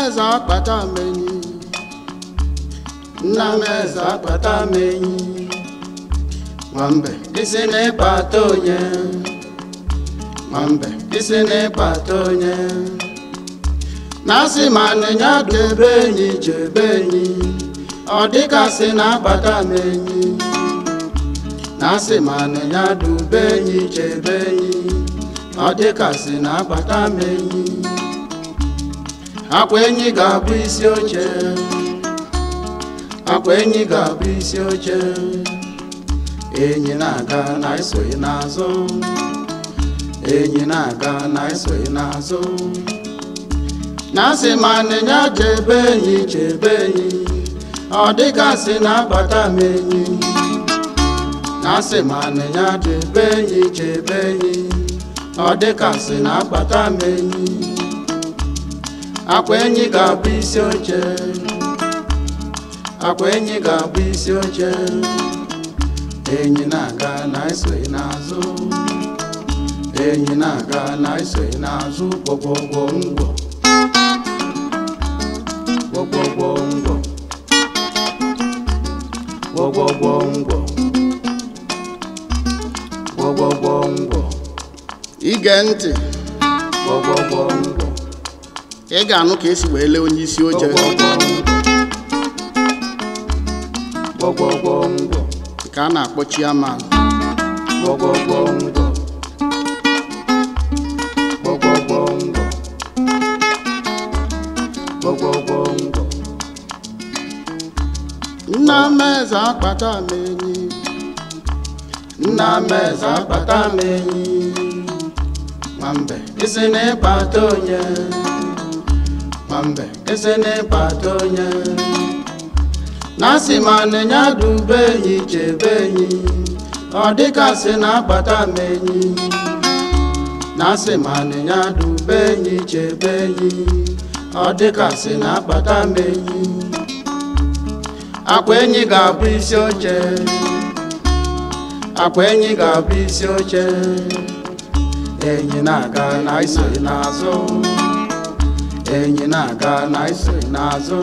Nnameza akpata menyi, Nnameza akpata menyi, Mwambe isi n'ịkpata onye, Mwambe isi n'ịkpata onye. Nasi manenya dube enyi chebe enyi, ọ dịka si n'akpata menyi. Nasi manenya dube enyi chebe enyi, ọ dịka si n'akpata menyi. Akwa enyi ga-abụ isi oche, akwa enyi ga-abụ isi oche. Enyi na-aga na isoghị n'azụ, enyi na-aga na isoghị n'azụ. Nasi manenya chebe enyi chebe enyi, ọ dịka si n'akpata menyi. Nasi manenya chebe enyi chebe enyi, ọ dịka si n'akpata menyi. Akwa enyi ga-abụ isi oche, akwa enyi ga-abụ isi oche. Enyi na-aga na isoghị n'azụ, enyi na-aga na isoghị n'azụ. Gwogwogwo ngwo, gwogwogwo ngwo, gwogwogwo ngwo, gwogwogwo ngwo. Ige ntị, gwogwogwo ngwo. Ị ga-anụ ka esi wee lee onye isi oche. Gwogwogwo ngwo, ka a na-akpọ chairman. gwogwogwo ngwo, gwogwogwo ngwo, gwogwogwo ngwo. Nnameza akpata menyi, Nnameza akpata menyi, Mwambe isi n'ịkpata onye, Mwambe isi n'ịkpata onye. Nasi manenya dube enyi chebe enyi, ọ dịka si n'akpata menyi. Nasi manenya dube enyi chebe enyi, ọ dịka si n'akpata menyi. Akwa enyi ga-abụ isi oche, akwa enyi ga-abụ isi oche. Enyi na-aga na isoghị n'azụ, enyi na-aga na isoghị n'azụ.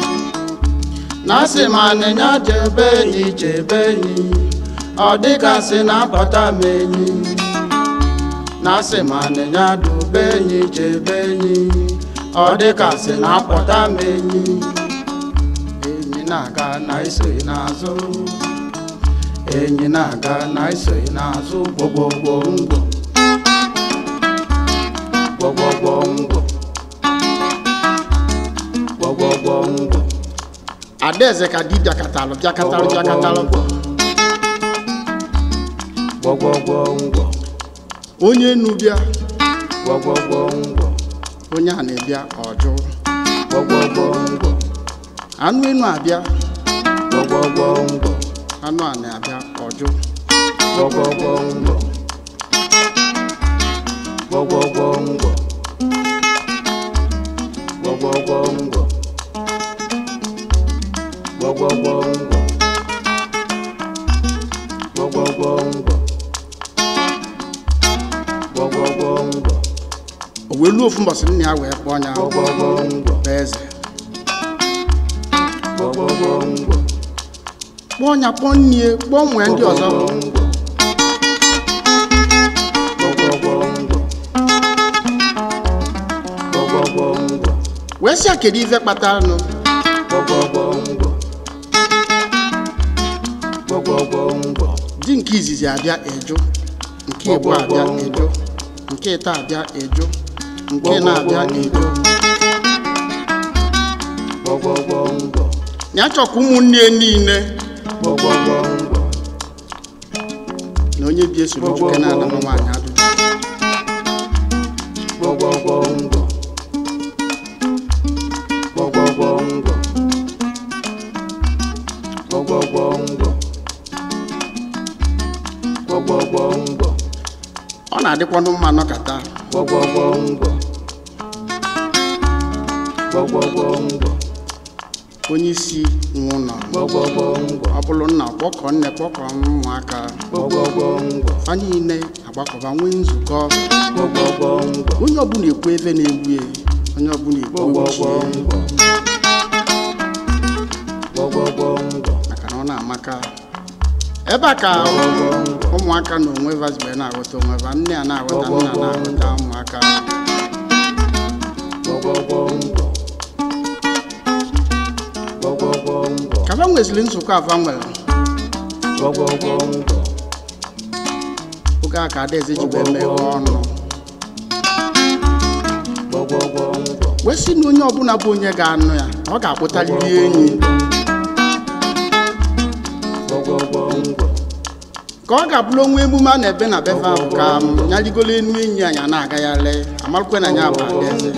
Nasi manenya chebe enyi chebe enyi, ọ dịka si n'akpata menyi. Nasi manenya dube enyi chebe enyi, ọ dịka si n'akpata menyi. Enyi na-aga na isoghị n'azụ, enyi na-aga na isoghị n'azụ. Gwogwogwo ngwo, gwogwogwo ngwo, gwogwogwo ngwo. Adaeze ka di bịakatalụ bịakatalụ bịakatalụ. Gwogwogwo ngwo, Onye enu bịa, gwogwogwo ngwo, onye a na-ebịa ọjụ. gwogwogwo ngwo, Anụ enu abịa, gwogwogwo ngwo, anụ a na-abịa ọjụ. gwogwogwo ngwo, gwogwogwo ngwo, gwogwogwo ngwo, gwogwogwo ngwo, gwogwogwo ngwo, gwogwogwo ngwo. O wee luo ofu mbọsị nna ya wee kpọọ ya Gwogwogwo ngwo, bụ eze. gwogwogwo ngwo, Kpọọ ya, kpọọ nne, kpọọ nwee ndị ọzọ. gwogwogwo ngwo, gwogwogwo ngwo, Wee sị ya kedu ife kpatara nụ. gwogwogwo ngwo, gwogwogwo ngwo. Di nke izizi abịa eju, nke ịbụ abịa eju, nke ịta abịa eju, nke na-abịa eju. Gwogwogwo ngwo, Ya chọkwa ụmụnne niile gwogwogwo ngwo, na onye bi esoro nwoke na-ana nwaanyị ajụjụ. gwogwogwo ngwo, gwogwogwo ngwo, gwogwogwo ngwo, gwogwogwo ngwo. Ọ na-adịkwanụ mma nọkata. Gwogwogwo ngwo, gwogwogwo ngwo, Onye isi nwụnọ, gwogwogwo ngwo, ọ bụrụ nna kpọkọ nne kpọkọ ụmụaka, gwogwogwo ngwo, fa niile agbakọba nwee nzukọ. gwogwogwo ngwo, Onye ọbụla ekwu ebe na-egbu ya, onye ọbụla Igbo maka na ọ na-amaka ebe a ka ụmụaka na onwe vazibe na-aghọta onwe va nne a na-aghọta nna na-aghọta ụmụaka ka va nwezili nzukọ ava nwere oge a ka Adaeze ji wee meghe ọnụ wee sị na onye ọbụla bụ onye ga-anụ ya ọ ga-akpụtaliri enyi ka ọ ga-abụrụ onwe emume a na-ebe na befe ahụ ka ya rigolo enu enyi anyị na-agagharị amarụkwe na ya bụ Adaeze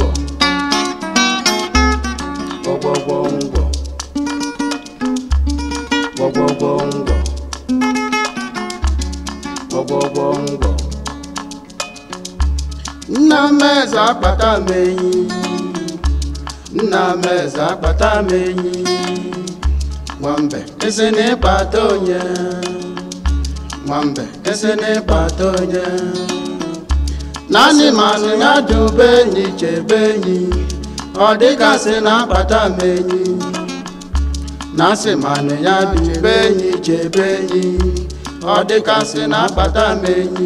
nna m eze akpata m enyi nna m eze akpata m enyi nwambe ese na-ekpata onye nwambe ese na-ekpata onye naanị manụ ya dube enyi chebe enyi ọ dịgasị na-akpata m enyi na-asị manụ ya dube enyi chebe enyi ọ dịgasị na-akpata m enyi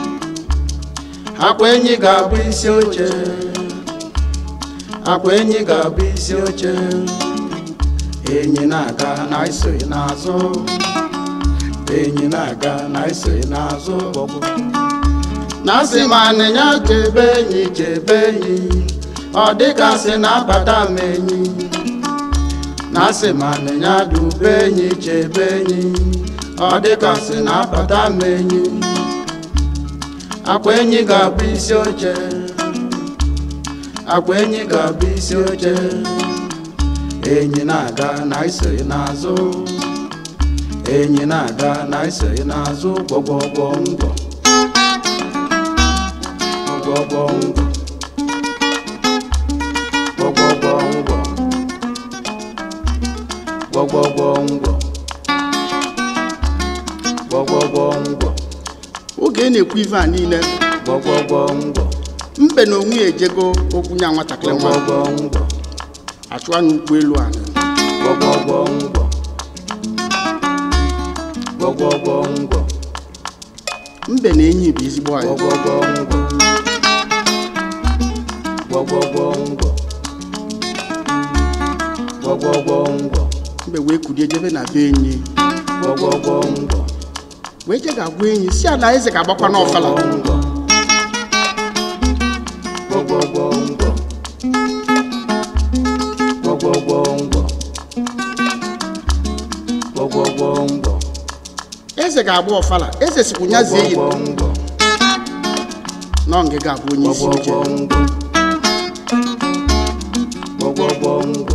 akwa enyi ga-abụ isi oche akwa enyi ga-abụ isi oche enyi na-aga na isoghị n'azụ enyi na-aga na isoghị n'azụ na-asị ma anịnya chebe enyi ọ dịgasị na-akpata m enyi na-asị ma anịnya dube enyi chebe enyi ọ dịgasị na-akpata m enyi akwa enyi ga-abụ isi oche akwa enyi ga-abụ isi oche enyi na-aga na isoghị n'azụ enyi na-aga na isoghị n'azụ gbọgbọgbọ ngwọ gbọgbọgbọ ngwọ gbọgbọgbọ ngwọ gbọgbọgbọ ngwọ gbọgbọgbọ ngwọ oge na-ekwu ife a niile gbọgbọgbọ ngwọ mbe na onwe ejego okwu nya nwatakịrị nwa achụwa n'ukwu elu ala gbọgbọgbọ ngwọ gbọgbọgbọ ngwọ mbe na enyi bụ ezigbo anyị gbọgbọgbọ ngwọ gbọgbọgbọ ngwọ gbọgbọgbọ ngwọ mbe wee kulie jebe na be enyi gbọgbọgbọ ngwọ wee je ga-agwa enyi si Adaeze ga-agbakwa n'ọfala gbọgbọgbọ ngwọ gbọgbọgbọ ngwọ gbọgbọgbọ ngwọ eze ga-agba ọfala eze sikwu nyazie yi nọ nge ga-abụ onye isi oche gbọgbọgbọ ngwọ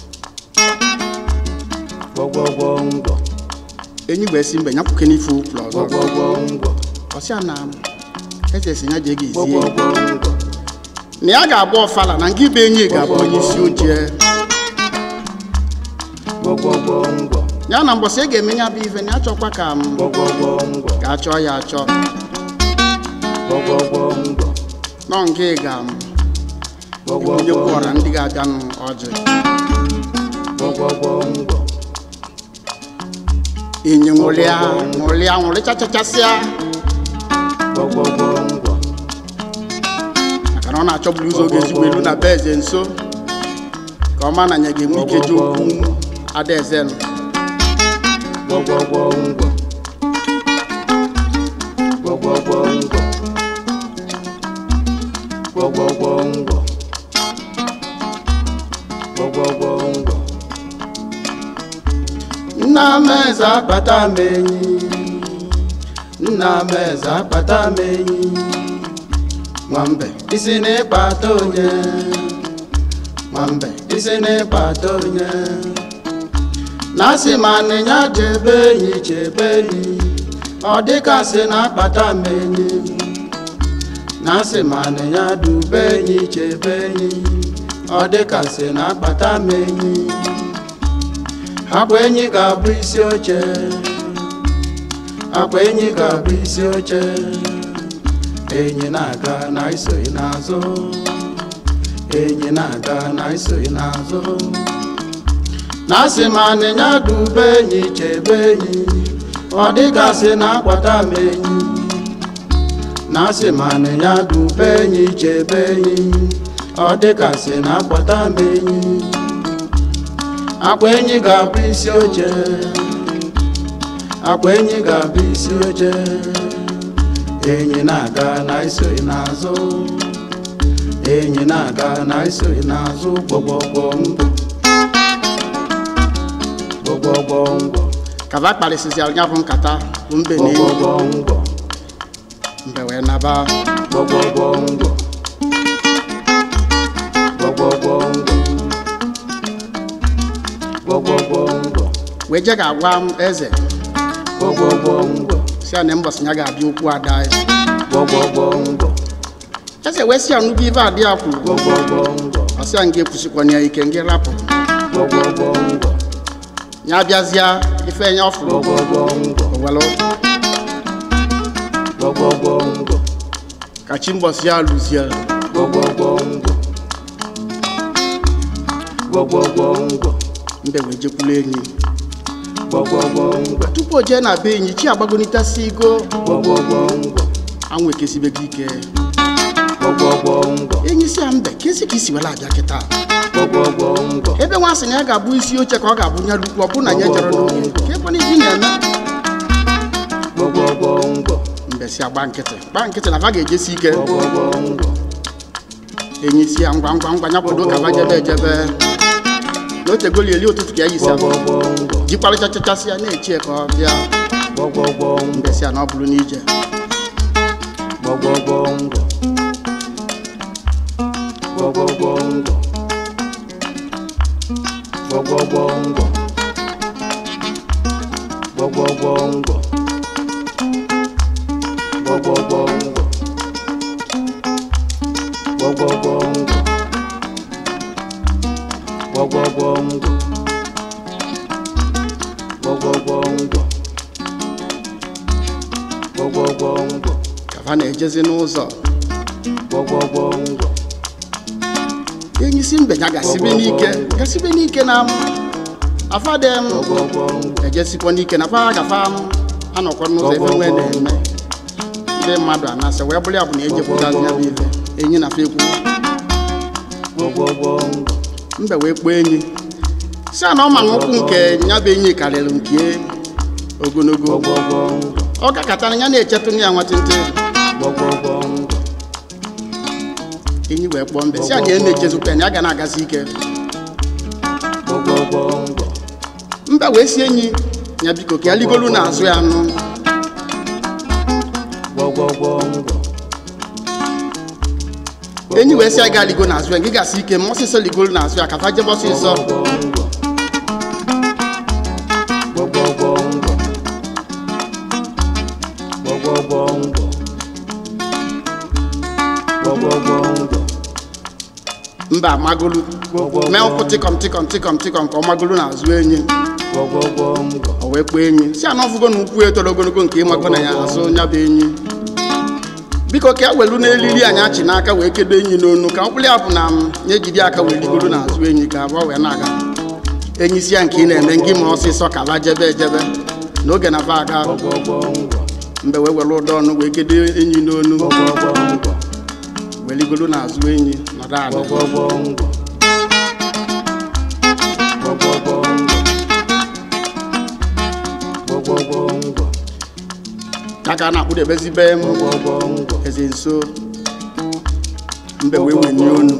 gbọgbọgbọ ngwọ enyi gbe si mbe nyapụke n'ife ụkwụ ọzọ ọsịa na eze si ya je ga izie na ya ga-agba ọfala na nke ibe enyi ga-abụ onye isi oche ya na mbọsị ị ga-eme ya bụ ife na ya chọkwa ka m ga-achọ ya achọ nọ nke ga m onye kwụọra ndị ga-abịanụ ọjị enyi nwụrịchachachasịa maka na ọ na-achọburu ụzọ oge ezigbo elu na be eze nso ka ọ ma na ya ga-enwe ike ji okwu Adaeze nọ gbọgbọgbọ ngwọ gbọgbọgbọ ngwọ gbọgbọgbọ ngwọ gbọgbọgbọ ngwọ nna m eze akpata m enyi nna m eze akpata m enyi nwambe isi na-ekpata onye nwambe isi na-ekpata onye na-asị ma anịnya chebe enyi ọ dịgasị na-akpata m enyi na-asị ma anịnya dube enyi chebe enyi ọ dịgasị na-akpata m enyi akwa enyi ga-abụ isi oche akwa enyi ga-abụ isi oche enyi na-aga na isoghị n'azụ enyi na-aga na isoghị n'azụ na-asị ma anịnya dube enyi chebe enyi ọ dịgasị na-akwata m enyi na-asị ma anịnya dube enyi chebe enyi ọ dịgasị na-akwata m enyi akwa enyi ga-abụ isi oche akwa enyi ga-abụ isi oche enyi na-aga na isoghị n'azụ enyi na-aga na isoghị n'azụ gbọgbọgbọ ngwọ kava kparịsịsịara ya bụ nkata bụ mbe na gbọgbọgbọ mbe wee naba gbọgbọgbọ ngwọ wee je ga-agwa m eze gbọgbọgbọ ngwọ si ya na mbọsị ya ga-abịa okwu ada eze gbọgbọgbọ ngwọ eze wee si ya nnukwu ife adị ya kwuru gbọgbọgbọ ngwọ ọ sị ya nga ekwusikwana ya ike nga rapụ gbọgbọgbọ ngwọ ya bịazịa ife ya ọ fụrụ gbọgbọgbọ ngwọ owelu gbọgbọgbọ ngwọ ka chi mbọsị ya lụzie gbọgbọgbọ ngwọ gbọgbọgbọ ngwọ mbe wee jekwulu enyi gbọgbọgbọ ngwọ tupu o jee na be enyi chi agbagonitasi igo gbọgbọgbọ ngwọ anwụ ekesibego ike gbọgbọgbọ ngwọ enyi si ya mbe kesi ka isi wela abịa kịta gbọgbọgbọ ngwọ ebe nwa sị na ya ga-abụ isi oche ka ọ ga-abụ nya lukwu ọ bụ na ya jere n'oge ka ebe n'ihi na-eme gbọgbọgbọ ngwọ mbe si agba nkịtị na va ga-ejesi ike gbọgbọgbọ ngwọ enyi si ya ngwa ngwa ngwa ya kwado ka va jebe ejebe na otegoli eli ụtụtụ ka ya yisi gbọgbọgbọ ngwọ jikwarịchachachasị ya na-echi ka ọ bịa gbọgbọgbọ ngwọ mbe si ya na ọ bụrụ n'ije gbọgbọgbọ ngwọ gbọgbọgbọ ngwọ gbọgbọgbọ ngwọ gbọgbọgbọ ngwọ gbọgbọgbọ ngwọ gbọgbọgbọ ngwọ gbọgbọgbọ ngwọ gbọgbọgbọ ngwọ gbọgbọgbọ ngwọ ka va na-ejezi n'ụzọ gbọgbọgbọ ngwọ enyi si mbe ya gasibe n'ike na afadem gbọgbọgbọ ngwọ ejesikwa n'ike na fa gafa anọkwa n'ụzọ ebe nwee na-eme ndị mmadụ anasị wee bụrụ ya bụ na ejepụtazi ya bụ ife enyi na fa ekwu gbọgbọgbọ ngwọ mbe wee kpọọ enyi si a na ọ ma na ụkwụ nke ya bụ enyi karịrị nke ogologo gbọgbọgbọ ngwọ ọ gakọtara ya na-echetụ ya nwatịntị gbọgbọgbọ ngwọ enyi wee kpọọ mbe si a ga na-echezukwa ya ga na-agazi ike gbọgbọgbọ ngwọ mbe wee si enyi ya biko ka ya ligolu n'azụ ya nụ gbọgbọgbọ ngwọ enyi wee si ya ga ligo n'azụ ya gị gasị ike ma ọsịsọ ligolu n'azụ ya ka fa jebe ọsịsọ gbọgbọgbọ ngwọ gbọgbọgbọ ngwọ gbọgbọgbọ ngwọ mba amagolu mee ụkwụ tịkọm ka ọ magolu n'azụ enyi gbọgbọgbọ ngwọ o wee kpọọ enyi si ana ọfụgo na ukwu etoro ogologo nke ịmago na ya azụ nya bụ enyi biko ka ya welu n'eliri anyị achị n'aka wee kedo enyi n'onu ka mkpụrụ ya bụ na ya ejide aka wee ligoro n'azụ enyi ka abụọ wee na-aga enyi si ya nke ị na-eme ngị ma ọsịsọ ka va jebe ejebe n'oge na va aga gbọgbọgbọ ngwọ mbe wee were ụdọ ọnụ wee kedo enyi n'onu gbọgbọgbọ ngwọ wee ligoro n'azụ enyi nọdụ ala gbọgbọgbọ ngwọ gbọgbọgbọ ngwọ gbọgbọgbọ ngwọ ya ka a na-akpụdebezi be m gbọgbọgbọ ngwọ eze nso mbe wee wenye onu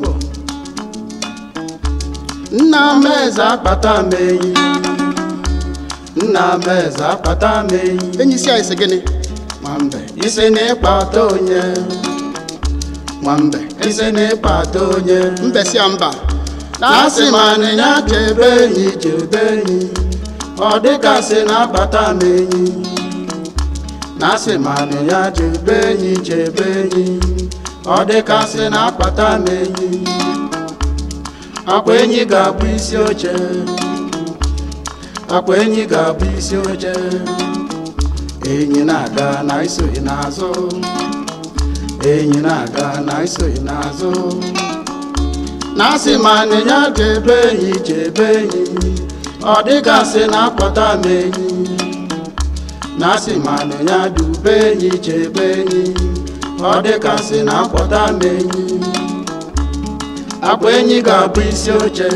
nna m eze akpata m enyi nna m eze akpata m enyi enyi si anyị sị gịnị nwambe isi na-ịkpata onye nwambe isi na-ịkpata onye mbe si ya mba na-asị ma anịnya chebe enyi ọ dịgasị na-akpata m enyi na-asị ma anịnya chebe enyi ọ dịgasị na-akpata m enyi akwa enyi ga-abụ isi oche akwa enyi ga-abụ isi oche enyi na-aga na isoghị n'azụ enyi na-aga na isoghị n'azụ na-asị ma nịnya chebe enyi chebe enyi ọ dịgasị na-akpọta m enyi na-asị ma nịnya dube enyi chebe enyi ọ dịgasị na-akpọta m enyi akwa enyi ga-abụ isi oche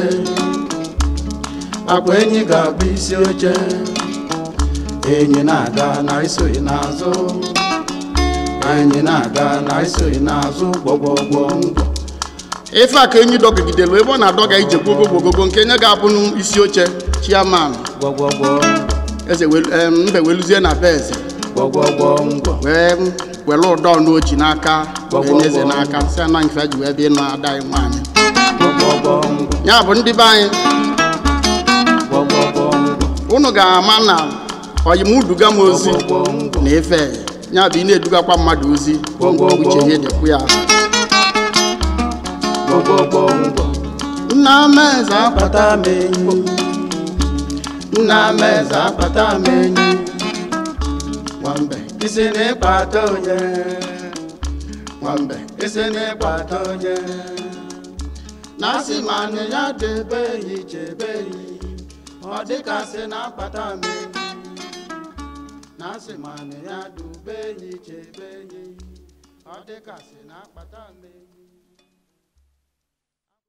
akwa enyi ga-abụ isi oche enyi na-aga na isoghị n'azụ enyi na-aga na isoghị n'azụ gbọgbọgbọ ngwọ ife a ka enyi dọgidelu ebe ọ na-adọga ije gbogogogogo nke nye ga-abụ n'isi oche chairman gbọgbọgbọ eze mbe weluzie na be eze gbọgbọgbọ ngwọ wee were ụdọ n'oji n'aka enye eze n'aka si ana nke ji wee bịa ịnụ ada anyị nwaanyị gbọgbọgbọ ngwọ ya bụ ndị be anyị gbọgbọgbọ ngwọ unu ga-ama na oyimuduga m ozi na ife ya bụ ị na-edugakwa mmadụ ozi uche ihe dịkwu ya nna m eze akpata m enyi nna m eze akpata m enyi nwambe isi na-ịkpata onye nwambe isi na-ịkpata onye na-asị ma nịnya debe enyi chebe enyi ọ dịgasị na-akpata m enyi na-asị ma nịnya dube enyi chebe enyi ọ dịgasị na-akpata m enyi